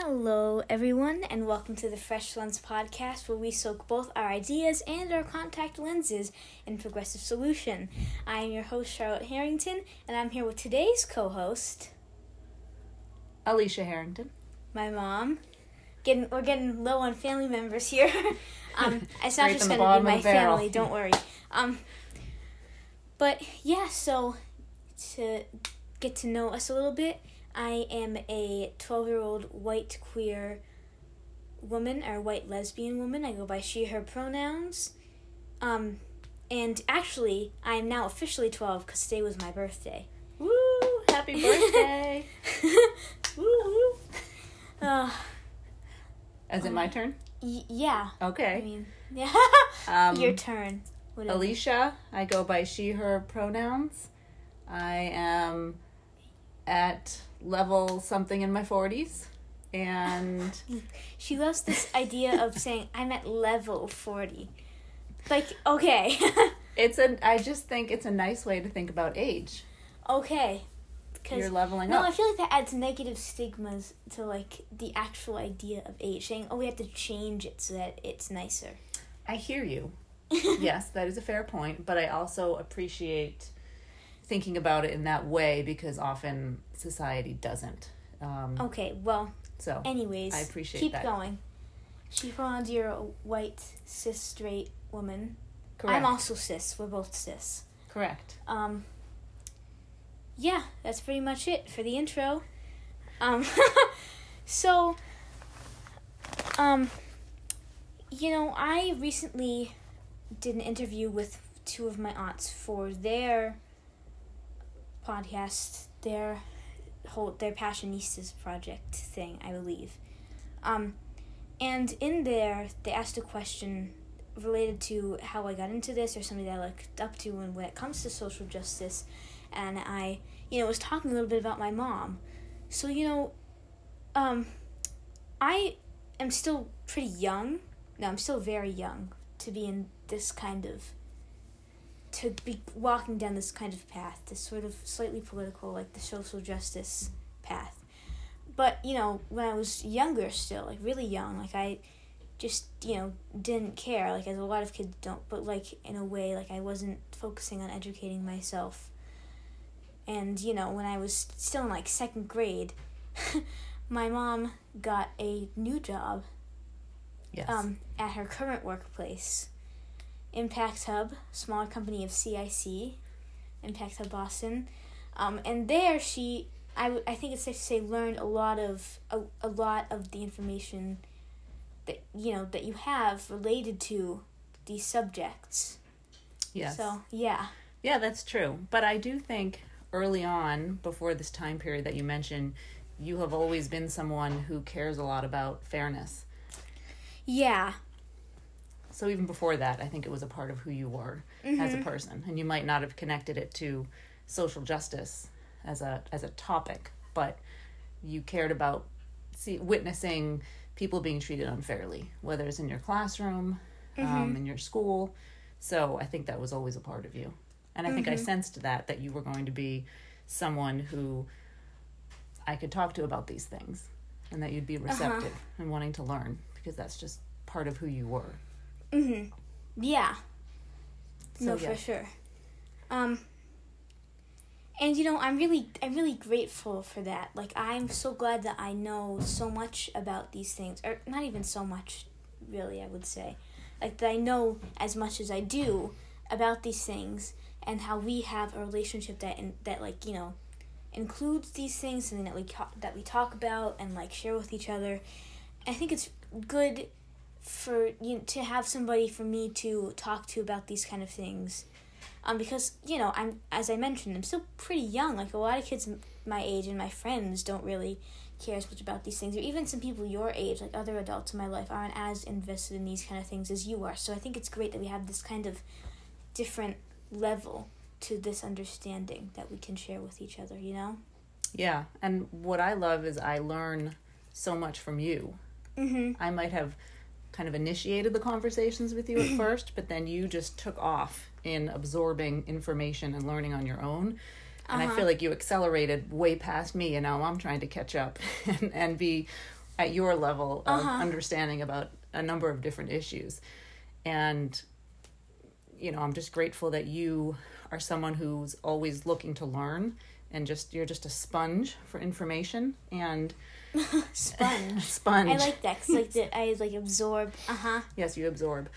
Hello, everyone, and welcome to the Fresh Lens podcast, where we soak both our ideas and our contact lenses in progressive solution. I am your host, Charlotte Harrington, and I'm here with today's co-host, Alicia Harrington. My mom. We're getting low on family members here. It's not just going to be my family, don't worry. But yeah, so to get to know us a little bit, I am a 12-year-old white queer woman, or white lesbian woman. I go by she, her pronouns. And actually, I am now officially 12 because today was my birthday. Woo! Happy birthday! Woo woo! Is it my turn? Yeah. Okay. I mean, yeah. Your turn. Whatever. Alicia, I go by she, her pronouns. I am at level something in my 40s, and she loves this idea of saying I'm at level 40. Like, okay. I just think it's a nice way to think about age. Okay. You're leveling up. No, I feel like that adds negative stigmas to, like, the actual idea of age. Saying, we have to change it so that it's nicer. I hear you. Yes, that is a fair point, but I also appreciate thinking about it in that way because often society doesn't. Okay, well, so anyways, I appreciate keep that. Going. She pronouns, you're a white, cis, straight woman. Correct. I'm also cis. We're both cis. Correct. Yeah, that's pretty much it for the intro. So, I recently did an interview with two of my aunts for their podcast, their Passionistas project thing, I believe. And in there, they asked a question related to how I got into this, or something that I looked up to when it comes to social justice. And I, was talking a little bit about my mom. So, I am still pretty young. No, I'm still very young to be in this to be walking down this kind of path, this sort of slightly political, like the social justice path. But, when I was younger still, like really young, like I just, didn't care, like as a lot of kids don't, but like in a way, like I wasn't focusing on educating myself. And, when I was still in like second grade, my mom got a new job. Yes. At her current workplace. Impact Hub, smaller company of CIC, Impact Hub Boston, and there I think it's safe to say, learned a lot of the information that that you have related to these subjects. Yes. So yeah. Yeah, that's true. But I do think early on, before this time period that you mentioned, you have always been someone who cares a lot about fairness. Yeah. So even before that, I think it was a part of who you were as a person. And you might not have connected it to social justice as a topic, but you cared about witnessing people being treated unfairly, whether it's in your classroom, in your school. So I think that was always a part of you. And I think I sensed that you were going to be someone who I could talk to about these things, and that you'd be receptive and wanting to learn, because that's just part of who you were. Yeah. So, no, for sure. And I'm really grateful for that. Like, I'm so glad that I know so much about these things, or not even so much, really, I would say. Like, that I know as much as I do about these things, and how we have a relationship that includes these things, and that we talk about and like share with each other. I think it's good for to have somebody for me to talk to about these kind of things, because I'm, as I mentioned, I'm still pretty young. Like, a lot of kids my age and my friends don't really care as much about these things, or even some people your age, like other adults in my life, aren't as invested in these kind of things as you are. So I think it's great that we have this kind of different level to this understanding that we can share with each other. Yeah, and what I love is I learn so much from you. I might have kind of initiated the conversations with you at first, but then you just took off in absorbing information and learning on your own. And I feel like you accelerated way past me, and now I'm trying to catch up and be at your level of understanding about a number of different issues. And, I'm just grateful that you are someone who's always looking to learn, and you're just a sponge for information. And Sponge. I like that, because I absorb. Yes, you absorb.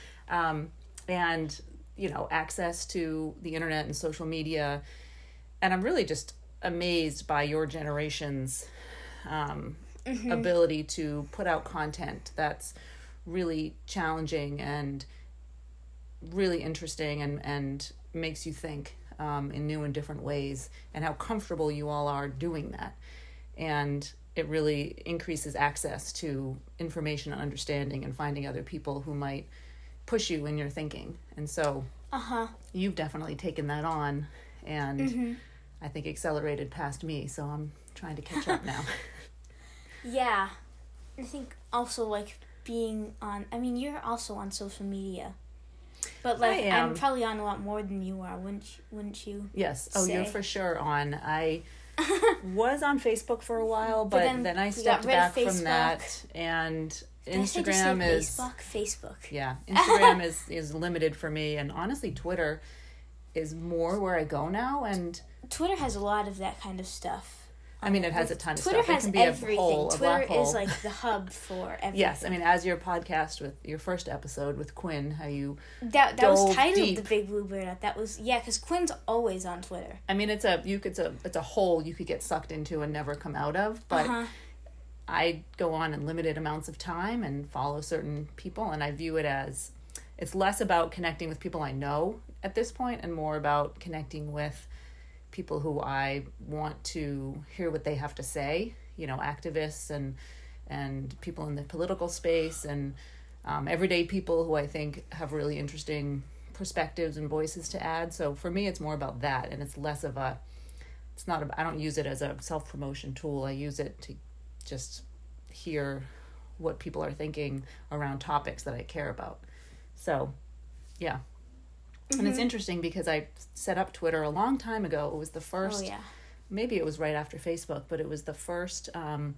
And, access to the internet and social media. And I'm really just amazed by your generation's ability to put out content that's really challenging and really interesting and makes you think in new and different ways, and how comfortable you all are doing that. And it really increases access to information and understanding, and finding other people who might push you in your thinking. And so you've definitely taken that on, and I think accelerated past me, so I'm trying to catch up now. Yeah. I think also being on, you're also on social media. But I'm probably on a lot more than you are, wouldn't you? Yes. Oh, you're for sure on. I was on Facebook for a while, but then I stepped back from that, and Instagram is Facebook. Yeah, Instagram is limited for me, and honestly, Twitter is more where I go now. And Twitter has a lot of that kind of stuff. It has a ton of Twitter stuff. Has it can be everything. a Twitter black hole. is the hub for everything. Yes, as your podcast with your first episode with Quinn, how you that was titled deep. The Big Blue Bird. That was because Quinn's always on Twitter. It's a hole you could get sucked into and never come out of. But I go on in limited amounts of time and follow certain people, and I view it as it's less about connecting with people I know at this point, and more about connecting with people who I want to hear what they have to say, activists and people in the political space, and everyday people who I think have really interesting perspectives and voices to add. So for me, it's more about that, and it's less of I don't use it as a self-promotion tool. I use it to just hear what people are thinking around topics that I care about. So, yeah. And it's interesting because I set up Twitter a long time ago. It was the first, maybe it was right after Facebook, but it was the first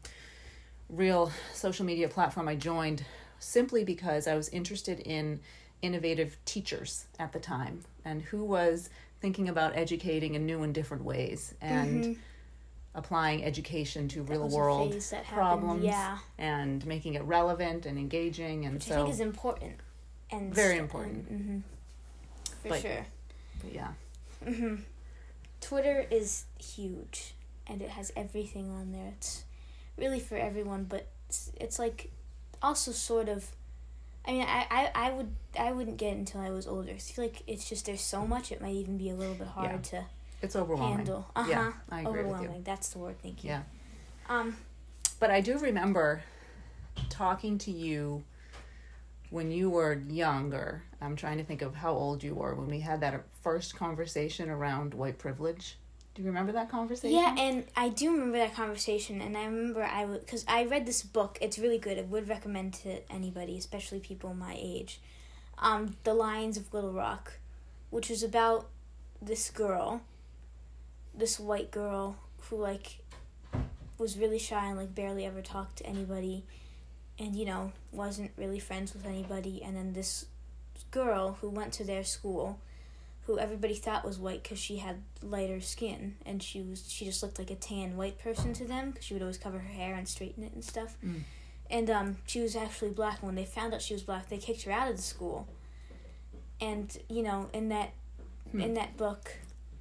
real social media platform I joined, simply because I was interested in innovative teachers at the time, and who was thinking about educating in new and different ways, and applying education to real world problems, and making it relevant and engaging. And which I think is important. And very important. For sure. But yeah. Twitter is huge, and it has everything on there. It's really for everyone, but it's also sort of, I wouldn't get it until I was older. I feel like it's just, there's so much, it might even be a little bit hard to it's overwhelming. Handle. Yeah, I agree overwhelming. with you. That's the word, thank you. Yeah. But I do remember talking to you when you were younger. I'm trying to think of how old you were when we had that first conversation around white privilege. Do you remember that conversation? Yeah, and I do remember that conversation, and I remember because I read this book. It's really good. I would recommend to anybody, especially people my age. The Lions of Little Rock, which was about this white girl who was really shy and barely ever talked to anybody, and wasn't really friends with anybody. And then this girl who went to their school, who everybody thought was white because she had lighter skin, and she just looked like a tan white person to them, because she would always cover her hair and straighten it and stuff. And she was actually black, and when they found out she was black, they kicked her out of the school. And in that book,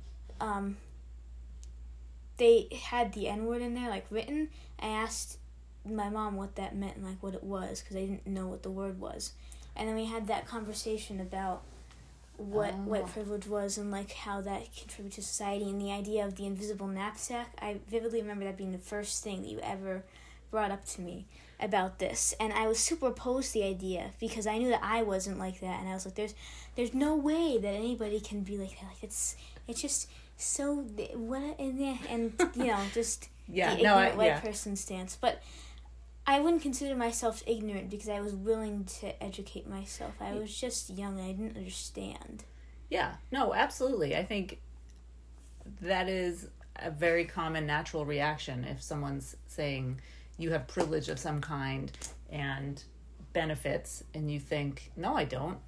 they had the N-word in there written. I asked my mom what that meant and what it was, because I didn't know what the word was. And then we had that conversation about what white privilege was, and how that contributed to society, and the idea of the invisible knapsack. I vividly remember that being the first thing that you ever brought up to me about this, and I was super opposed to the idea, because I knew that I wasn't like that, and I was like, there's no way that anybody can be like that. It's just so what, and just the ignorant white person stance. But I wouldn't consider myself ignorant, because I was willing to educate myself. I was just young. I didn't understand. Yeah, no, absolutely. I think that is a very common natural reaction if someone's saying, you have privilege of some kind and benefits, and you think, no, I don't,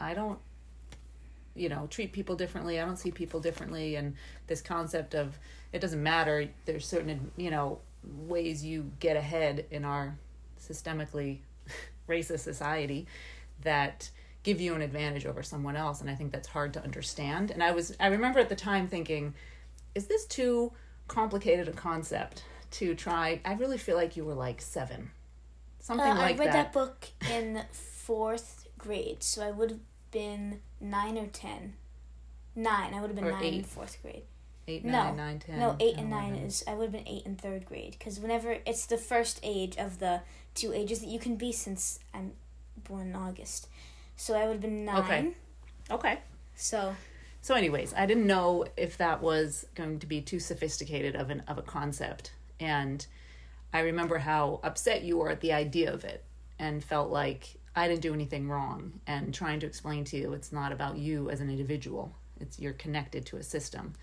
treat people differently. I don't see people differently. And this concept of it doesn't matter. There's certain, ways you get ahead in our systemically racist society that give you an advantage over someone else. And I think that's hard to understand. And I remember at the time thinking, is this too complicated a concept to try? I really feel like you were like 7, something like that. I read that book in 4th grade, so I would have been 9 or 10. 9. I would have been 9 in 4th grade. 8, 9, 10. No, 8 and 9 is, I would have been 8 in 3rd grade, because whenever, it's the first age of the 2 ages that you can be, since I'm born in August. So I would have been 9. Okay. So anyways, I didn't know if that was going to be too sophisticated of a concept. And I remember how upset you were at the idea of it and felt like I didn't do anything wrong, and trying to explain to you it's not about you as an individual. You're connected to a system.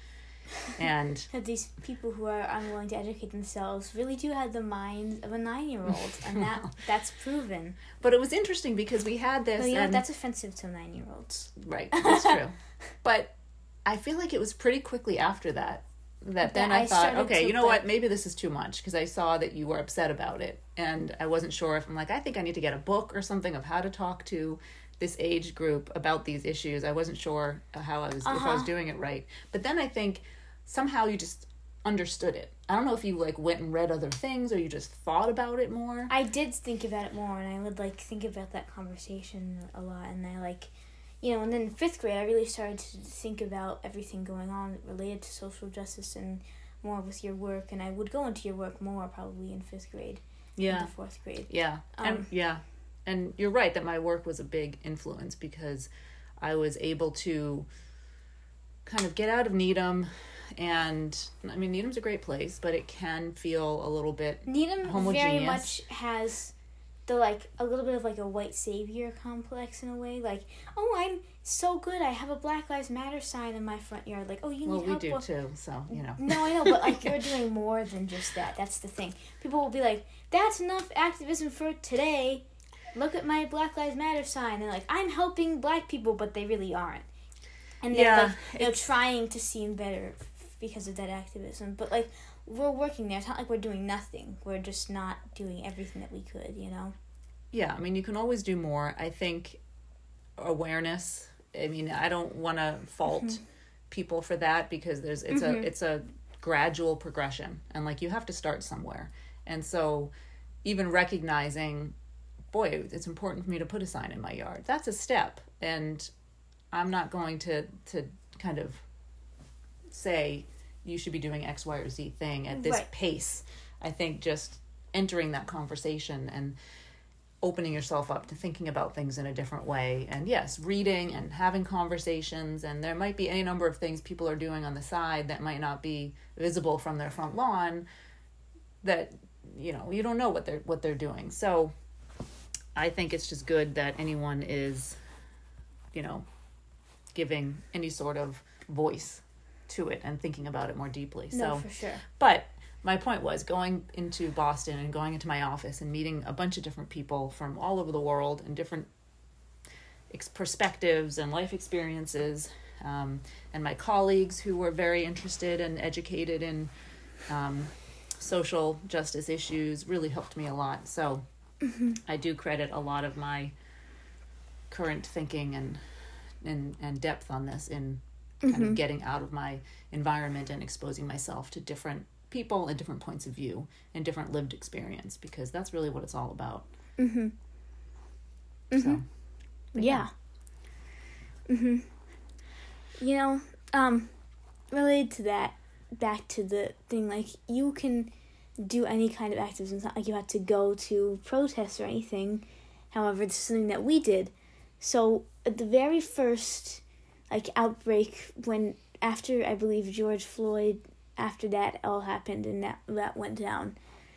And that these people who are unwilling to educate themselves really do have the mind of a 9-year-old, and that's proven. But it was interesting because we had this. Well, that's offensive to 9-year-olds. Right, that's true. But I feel like it was pretty quickly after that then I thought, okay, you know what? Maybe this is too much, because I saw that you were upset about it, and I wasn't sure if I think I need to get a book or something of how to talk to this age group about these issues. I wasn't sure how if I was doing it right. But then I think somehow you just understood it. I don't know if you went and read other things, or you just thought about it more. I did think about it more, and I would think about that conversation a lot, and I and then in 5th grade I really started to think about everything going on related to social justice and more with your work, and I would go into your work more probably in 5th grade. Yeah. Into 4th grade. Yeah. And you're right that my work was a big influence, because I was able to kind of get out of Needham. And Needham's a great place, but it can feel a little bit Needham homogeneous. Very much has the a little bit of a white savior complex in a way. Oh, I'm so good. I have a Black Lives Matter sign in my front yard. You need help. Well, we do too. So No, I know, but you're doing more than just that. That's the thing. People will be like, "That's enough activism for today. Look at my Black Lives Matter sign." And I'm helping Black people, but they really aren't. And they're trying to seem better because of that activism, but we're working there. It's not like we're doing nothing. We're just not doing everything that we could, Yeah, you can always do more. I think awareness. I don't want to fault people for that, because it's a gradual progression, and you have to start somewhere. And so, even recognizing, boy, it's important for me to put a sign in my yard. That's a step, and I'm not going to kind of say you should be doing X, Y, or Z thing at this pace. I think just entering that conversation and opening yourself up to thinking about things in a different way. And yes, reading and having conversations, and there might be any number of things people are doing on the side that might not be visible from their front lawn, that you don't know what they're doing. So I think it's just good that anyone is giving any sort of voice to it and thinking about it more deeply. No, for sure. But my point was going into Boston and going into my office and meeting a bunch of different people from all over the world and different perspectives and life experiences, and my colleagues who were very interested and educated in social justice issues really helped me a lot. So I do credit a lot of my current thinking and depth on this in kind of getting out of my environment and exposing myself to different people and different points of view and different lived experience, because that's really what it's all about. So, yeah. Related to that, back to the thing, you can do any kind of activism. It's not like you have to go to protests or anything. However, it's something that we did. So at the very first outbreak, after I believe George Floyd, after that all happened and that went down,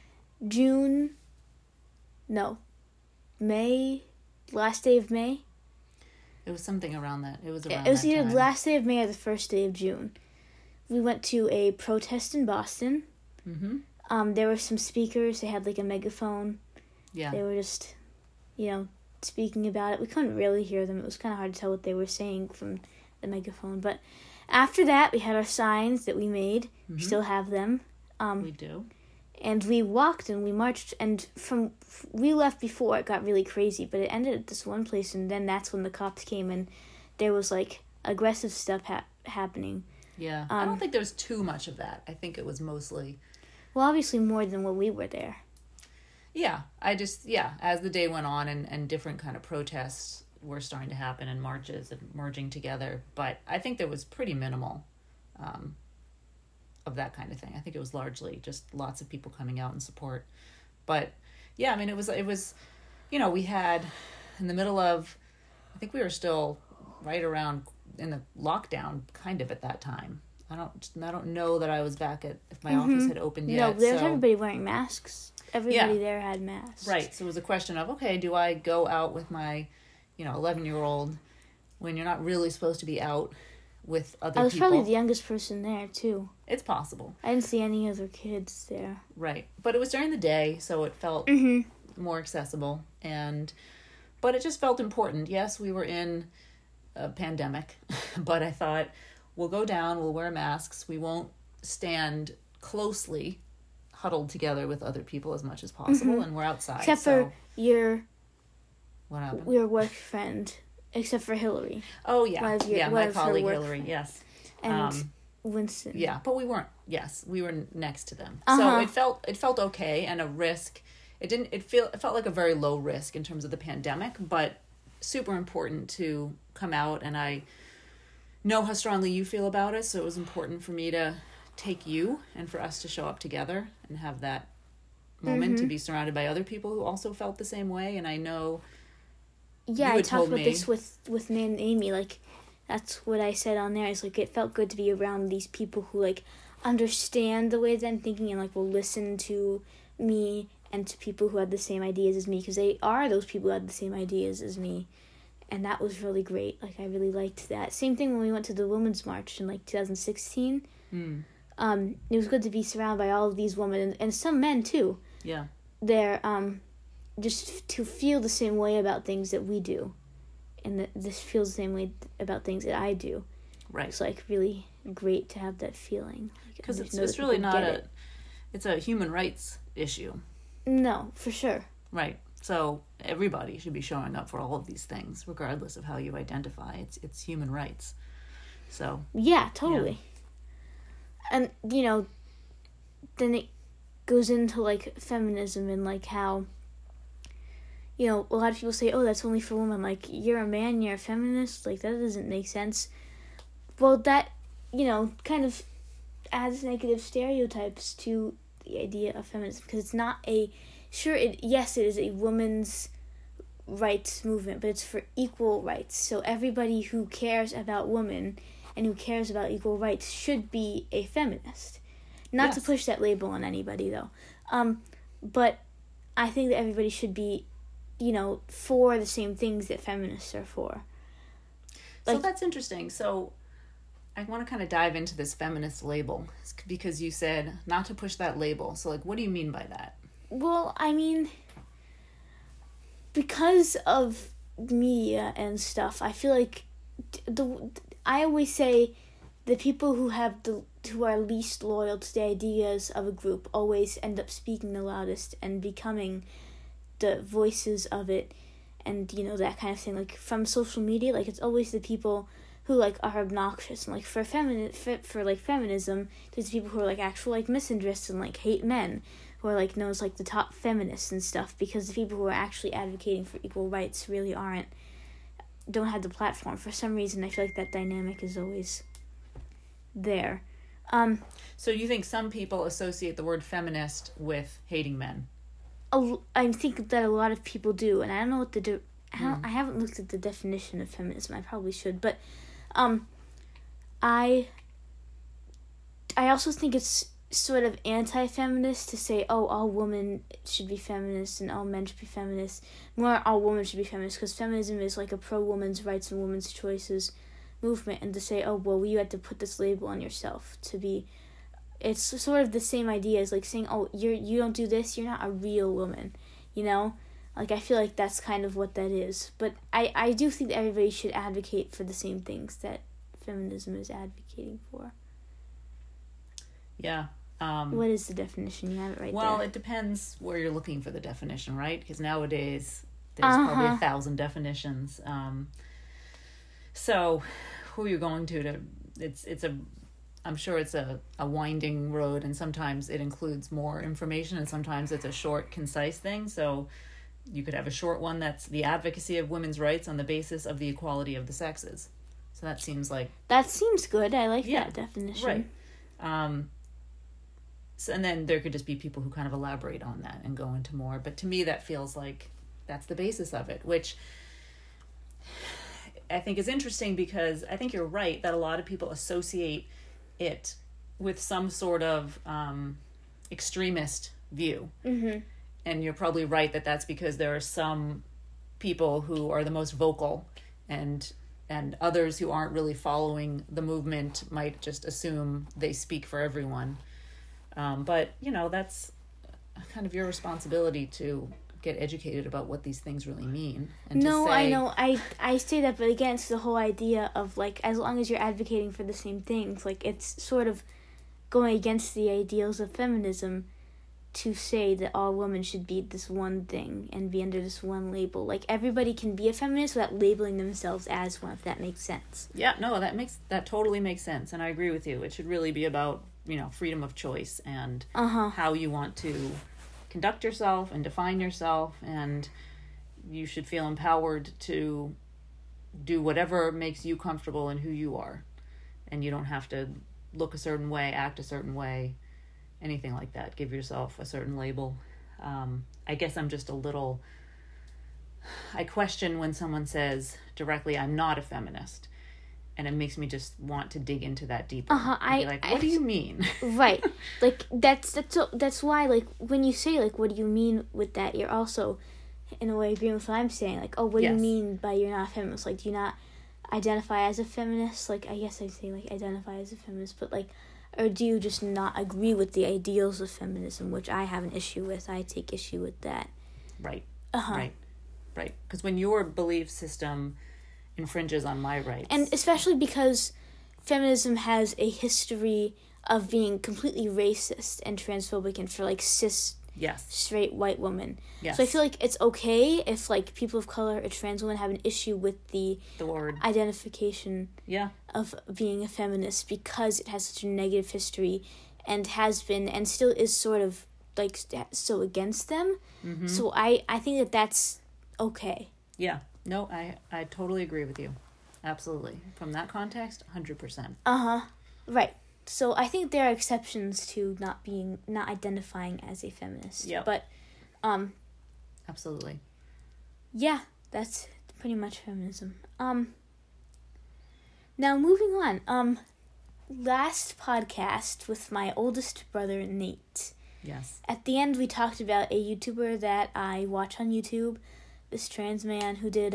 May, last day of May. It was something around that. It was either the last day of May or the first day of June. We went to a protest in Boston. There were some speakers. They had like a megaphone. Yeah. They were just, speaking about it. We couldn't really hear them. It was kind of hard to tell what they were saying from the megaphone. But after that, we had our signs that we made. Mm-hmm. We still have them. We do. And we walked and we marched. And we left before it got really crazy. But it ended at this one place. And then that's when the cops came. And there was like aggressive stuff happening. Yeah. I don't think there was too much of that. I think it was mostly... Well, obviously more than when we were there. Yeah, as the day went on and different kind of protests were starting to happen and marches and merging together, but I think there was pretty minimal of that kind of thing. I think it was largely just lots of people coming out in support. But yeah, I mean, it was, we had in the middle of, I think we were still right around in the lockdown kind of at that time. I don't know that I was back if my office had opened yet. No, there was everybody wearing masks. Everybody there had masks. Right. So it was a question of, okay, do I go out with my, 11-year-old when you're not really supposed to be out with other people? I was probably the youngest person there, too. It's possible. I didn't see any other kids there. Right. But it was during the day, so it felt more accessible. But it just felt important. Yes, we were in a pandemic, but I thought, we'll go down, we'll wear masks, we won't stand closely huddled together with other people as much as possible, and we're outside. Except for your work friend, except for Hillary. Oh, yeah. My colleague Hillary, yes. And Winston. Yeah, but we weren't, we were next to them. So it felt okay, and a risk. It felt like a very low risk in terms of the pandemic, but super important to come out, and I know how strongly you feel about it, so it was important for me to take you and for us to show up together and have that moment to be surrounded by other people who also felt the same way. And I know I talked about this with me and Amy, like that's what I said on there. It's like it felt good to be around these people who like understand the way that I'm thinking and like will listen to me and to people who had the same ideas as me, because they are those people who had the same ideas as me. And that was really great. Like, I really liked that. Same thing when we went to the Women's March in, 2016. It was good to be surrounded by all of these women, and some men, too. Yeah. They're, just to feel the same way about things that we do. And that this feels the same way about things that I do. Right. It's, really great to have that feeling. Because it's really not it's a human rights issue. No, for sure. Right. So everybody should be showing up for all of these things, regardless of how you identify. It's human rights. So yeah, totally. Yeah. And then it goes into feminism and how a lot of people say, oh, that's only for women. Like, you're a man, you're a feminist. Like, that doesn't make sense. Well, that kind of adds negative stereotypes to the idea of feminism, because it's not it is a women's rights movement, but it's for equal rights. So everybody who cares about women and who cares about equal rights should be a feminist. Not to push that label on anybody, though. But I think that everybody should be, for the same things that feminists are for. So that's interesting. So I want to kind of dive into this feminist label, because you said not to push that label. So, what do you mean by that? Well, I mean, because of media and stuff, I feel like I always say the people who are least loyal to the ideas of a group always end up speaking the loudest and becoming the voices of it, and that kind of thing. From social media, it's always the people who are obnoxious, and for feminism, there's people who are actual misandrists and hate men, who are known as the top feminists and stuff, because the people who are actually advocating for equal rights really don't have the platform. For some reason, I feel like that dynamic is always there. So you think some people associate the word feminist with hating men? I think that a lot of people do, and I don't know what I haven't looked at the definition of feminism. I probably should, but I also think it's sort of anti-feminist to say, oh, all women should be feminists and all men should be feminists. More, all women should be feminists, because feminism is a pro-women's rights and women's choices movement, and to say, oh, well, you had to put this label on yourself to be, it's sort of the same idea as, like, saying, oh, you don't do this, you're not a real woman, you know? Like, I feel like that's kind of what that is. But I do think that everybody should advocate for the same things that feminism is advocating for. Yeah. What is the definition? You have it right there. Well, it depends where you're looking for the definition, right? Because nowadays there's probably 1,000 definitions. So who you're going to I'm sure it's a winding road, and sometimes it includes more information, and sometimes it's a short, concise thing. So you could have a short one that's the advocacy of women's rights on the basis of the equality of the sexes. So that seems like... That seems good. I like that definition. Right. So, and then there could just be people who kind of elaborate on that and go into more. But to me, that feels like that's the basis of it, which I think is interesting, because I think you're right that a lot of people associate it with some sort of extremist view. Mm-hmm. And you're probably right that that's because there are some people who are the most vocal, and others who aren't really following the movement might just assume they speak for everyone. But, that's kind of your responsibility to get educated about what these things really mean. And no, I know. I say that, but again, it's the whole idea of, like, as long as you're advocating for the same things, like, it's sort of going against the ideals of feminism to say that all women should be this one thing and be under this one label. Like, everybody can be a feminist without labeling themselves as one, if that makes sense. Yeah, no, that totally makes sense, and I agree with you. It should really be about, freedom of choice and how you want to conduct yourself and define yourself, and you should feel empowered to do whatever makes you comfortable in who you are. And you don't have to look a certain way, act a certain way, anything like that. Give yourself a certain label. I guess I'm just I question when someone says directly, I'm not a feminist. And it makes me just want to dig into that deeper. And be like, what do you mean? Right. Like, that's why, like, when you say, like, what do you mean with that, you're also, in a way, agreeing with what I'm saying. Like, oh, what do you mean by you're not a feminist? Like, do you not identify as a feminist? Like, I guess I'd say, like, identify as a feminist, but, like, or do you just not agree with the ideals of feminism, which I have an issue with? I take issue with that. Right. Right. Because when your belief system infringes on my rights. And especially because feminism has a history of being completely racist and transphobic, and for, like, cis straight white women. Yes. So I feel like it's okay if, like, people of color or trans women have an issue with the word identification of being a feminist, because it has such a negative history and has been and still is sort of, like, so against them. Mm-hmm. So I think that's okay. Yeah. No, I totally agree with you. Absolutely. From that context, 100%. Right. So I think there are exceptions to not identifying as a feminist. Yeah. But, absolutely. Yeah, that's pretty much feminism. Now moving on. Last podcast with my oldest brother, Nate. Yes. At the end, we talked about a YouTuber that I watch on YouTube. This trans man who did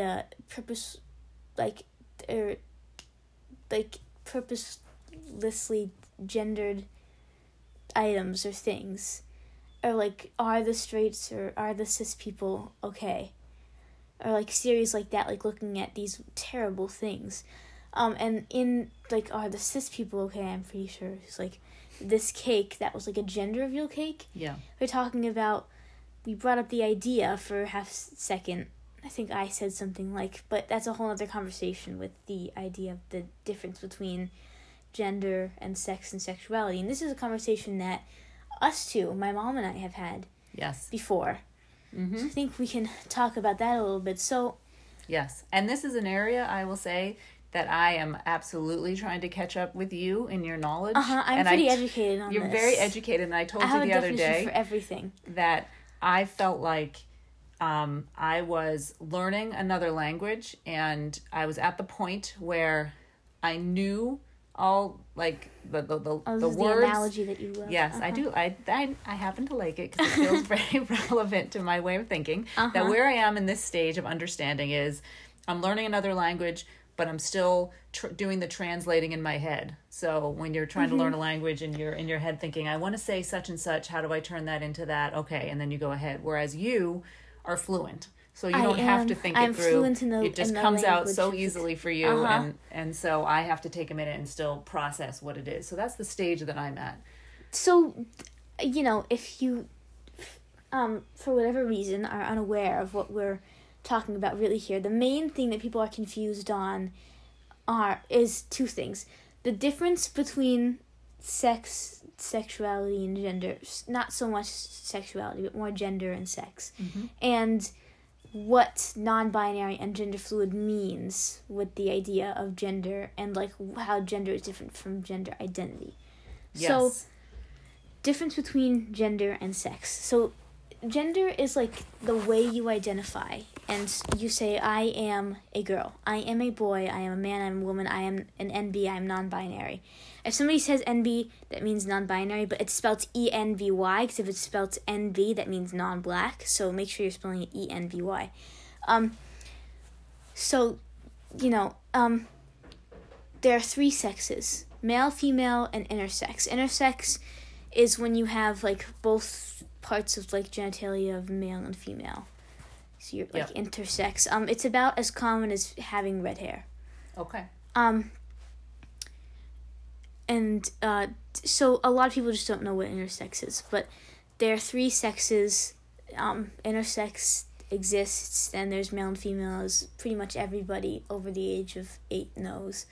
purposelessly gendered items or things, or, like, are the straights or are the cis people okay, or, like, series like that, like, looking at these terrible things, and in, like, are the cis people okay, I'm pretty sure it's, like, this cake that was, like, a gender reveal cake. Yeah, we're talking about. We brought up the idea for a half second. I think I said something like, but that's a whole other conversation with the idea of the difference between gender and sex and sexuality. And this is a conversation that us two, my mom and I, have had before. Mm-hmm. So I think we can talk about that a little bit. So, yes. And this is an area, I will say, that I am absolutely trying to catch up with you in your knowledge. I'm pretty educated on this. You're very educated, and I told you the other day for everything. That I felt like I was learning another language, and I was at the point where I knew all, like, the words. The analogy that you love. Yes, I do. I happen to like it because it feels very relevant to my way of thinking. That where I am in this stage of understanding is I'm learning another language, but I'm still doing the translating in my head. So when you're trying to learn a language and you're in your head thinking, I want to say such and such, how do I turn that into that? Okay, and then you go ahead. Whereas you are fluent. So you don't have to think it through. Fluent in the, it just comes out so easily for you. And so I have to take a minute and still process what it is. So that's the stage that I'm at. So, if you, for whatever reason, are unaware of what we're talking about really here, the main thing that people are confused on is two things. The difference between sex, sexuality, and gender. Not so much sexuality, but more gender and sex. And what non-binary and gender fluid means with the idea of gender and like how gender is different from gender identity. Yes. So, difference between gender and sex. So, gender is like the way you identify, and you say, I am a girl, I am a boy, I am a man, I am a woman, I am an NB, I am non-binary. If somebody says NB, that means non-binary, but it's spelled ENVY, because if it's spelled NB, that means non-black, so make sure you're spelling it ENVY. There are three sexes, male, female, and intersex. Intersex is when you have, like, both parts of, like, genitalia of male and female. So you're, like, intersex. It's about as common as having red hair. Okay. So a lot of people just don't know what intersex is, but there are three sexes. Intersex exists, and there's male and female, as pretty much everybody over the age of 8 knows.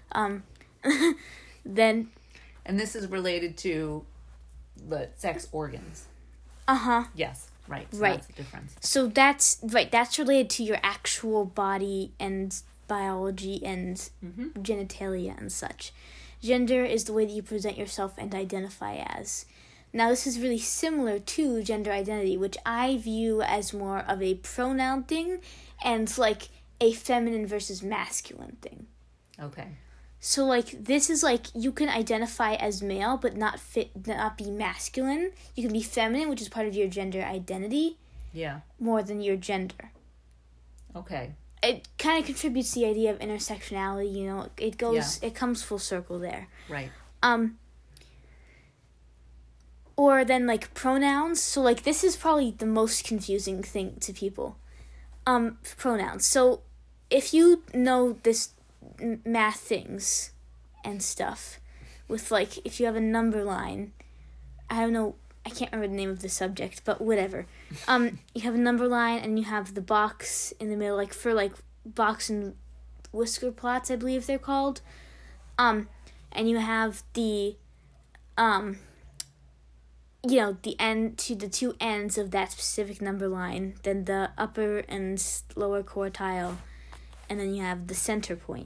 Then... And this is related to the sex organs. Yes, right. So right. That's the difference. So that's related to your actual body and biology and genitalia and such. Gender is the way that you present yourself and identify as. Now, this is really similar to gender identity, which I view as more of a pronoun thing and, like, a feminine versus masculine thing. Okay. So, like, this is, like, you can identify as male but not be masculine. You can be feminine, which is part of your gender identity. Yeah. More than your gender. Okay. It kind of contributes to the idea of intersectionality, it comes full circle there. Right. Or then, like, pronouns. So, like, this is probably the most confusing thing to people. Pronouns. So, if you know this math things and stuff, with, like, if you have a number line, I don't know, I can't remember the name of the subject, but whatever. You have a number line, and you have the box in the middle, like, for, like, box and whisker plots, I believe they're called. And you have the, the end to the two ends of that specific number line, then the upper and lower quartile, and then you have the center point.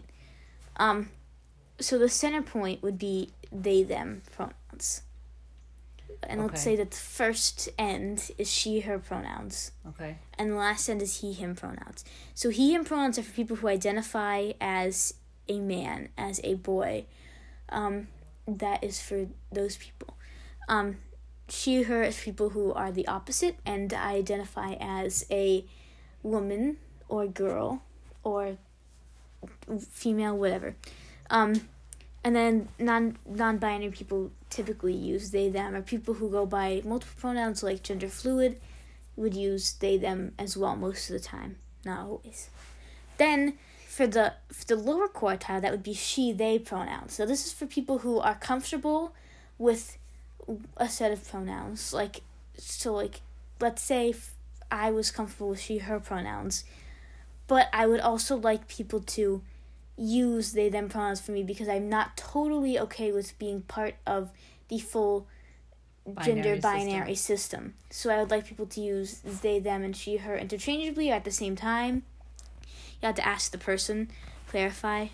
So the center point would be they, them pronouns. And let's say that the first end is she, her pronouns. Okay. And the last end is he, him pronouns. So he, him pronouns are for people who identify as a man, as a boy. That is for those people. She, her is people who are the opposite and identify as a woman or girl or female, whatever. And then non-binary people typically use they, them, or people who go by multiple pronouns like gender fluid would use they, them as well most of the time, not always. Then for the lower quartile, that would be she, they pronouns. So this is for people who are comfortable with a set of pronouns. Like, let's say I was comfortable with she, her pronouns, but I would also like people to use they, them pronouns for me because I'm not totally okay with being part of the full gender binary system. So I would like people to use they, them, and she, her interchangeably or at the same time. You have to ask the person, clarify.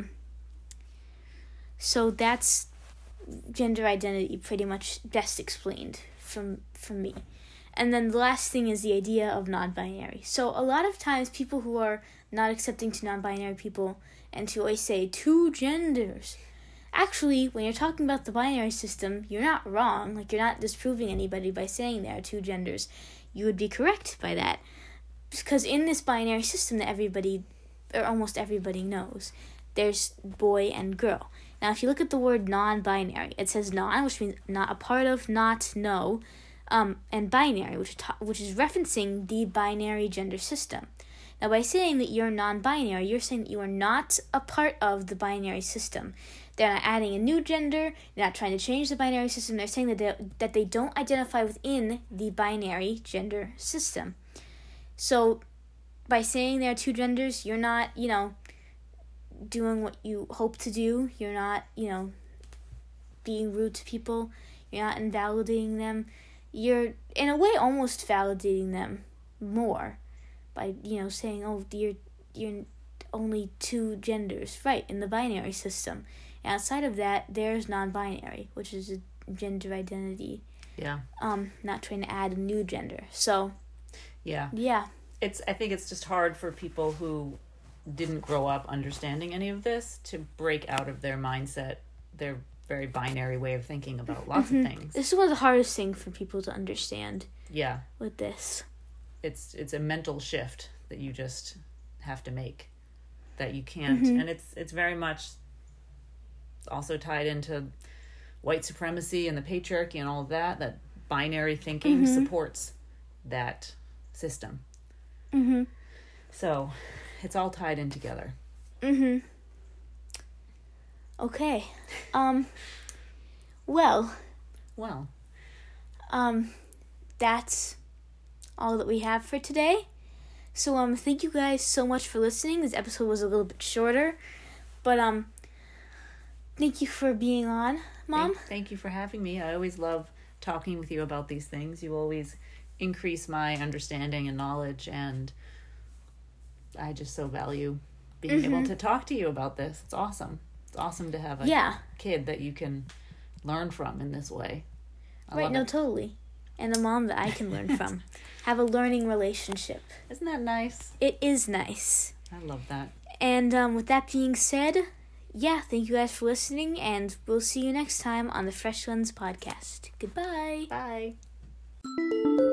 So that's gender identity pretty much best explained from me. And then the last thing is the idea of non-binary. So a lot of times people who are not accepting to non-binary people and to always say two genders. Actually, when you're talking about the binary system, you're not wrong. Like, you're not disproving anybody by saying there are two genders. You would be correct by that. Because in this binary system that everybody or almost everybody knows, there's boy and girl. Now, if you look at the word non-binary, it says non, which means not a part of, not, no, and binary, which is referencing the binary gender system. Now, by saying that you're non-binary, you're saying that you are not a part of the binary system. They're not adding a new gender. They're not trying to change the binary system. They're saying that they don't identify within the binary gender system. So, by saying there are two genders, you're not, doing what you hope to do. You're not, being rude to people. You're not invalidating them. You're, in a way, almost validating them more by, saying, oh, you're only two genders, right, in the binary system. And outside of that, there's non-binary, which is a gender identity. Yeah. Not trying to add a new gender. So, yeah. Yeah. I think it's just hard for people who didn't grow up understanding any of this to break out of their mindset, their very binary way of thinking about lots of things. This is one of the hardest things for people to understand. Yeah. With this. It's a mental shift that you just have to make, that you can't, and it's very much also tied into white supremacy and the patriarchy and all of that binary thinking supports that system. So it's all tied in together. Okay. Well, that's all that we have for today. So, thank you guys so much for listening. This episode was a little bit shorter, but, thank you for being on, Mom. Thank you for having me. I always love talking with you about these things. You always increase my understanding and knowledge, and I just so value being able to talk to you about this. It's awesome. It's awesome to have a kid that you can learn from in this way. Right, no, totally. And a mom that I can learn from. Have a learning relationship. Isn't that nice? It is nice. I love that. And with that being said, thank you guys for listening, and we'll see you next time on the Fresh Lens Podcast. Goodbye. Bye.